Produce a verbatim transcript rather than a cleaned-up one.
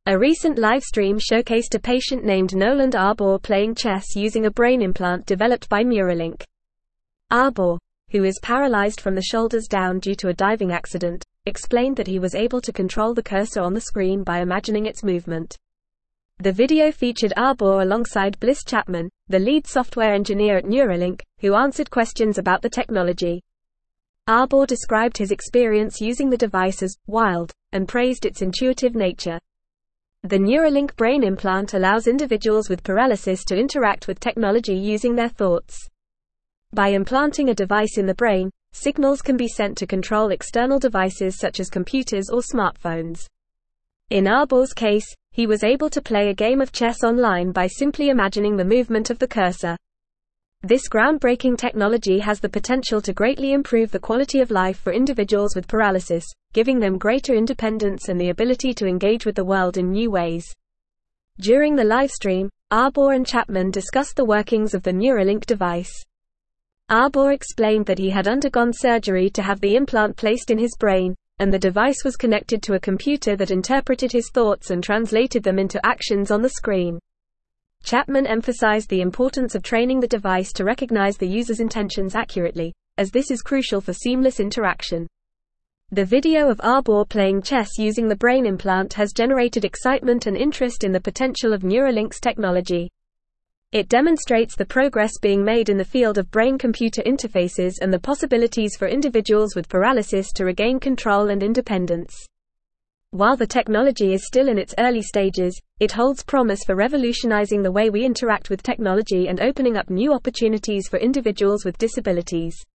A recent livestream showcased a patient named Noland Arbor playing chess using a brain implant developed by Neuralink. Arbor, who is paralyzed from the shoulders down due to a diving accident, explained that he was able to control the cursor on the screen by imagining its movement. The video featured Arbor alongside Bliss Chapman, the lead software engineer at Neuralink, who answered questions about the technology. Arbor described his experience using the device as wild and praised its intuitive nature. The Neuralink brain implant allows individuals with paralysis to interact with technology using their thoughts. By implanting a device in the brain, signals can be sent to control external devices such as computers or smartphones. In Arbor's case, he was able to play a game of chess online by simply imagining the movement of the cursor. This groundbreaking technology has the potential to greatly improve the quality of life for individuals with paralysis, giving them greater independence and the ability to engage with the world in new ways. During the livestream, Arbor and Chapman discussed the workings of the Neuralink device. Arbor explained that he had undergone surgery to have the implant placed in his brain, and the device was connected to a computer that interpreted his thoughts and translated them into actions on the screen. Chapman emphasized the importance of training the device to recognize the user's intentions accurately, as this is crucial for seamless interaction. The video of Arbor playing chess using the brain implant has generated excitement and interest in the potential of Neuralink's technology. It demonstrates the progress being made in the field of brain-computer interfaces and the possibilities for individuals with paralysis to regain control and independence. While the technology is still in its early stages, it holds promise for revolutionizing the way we interact with technology and opening up new opportunities for individuals with disabilities.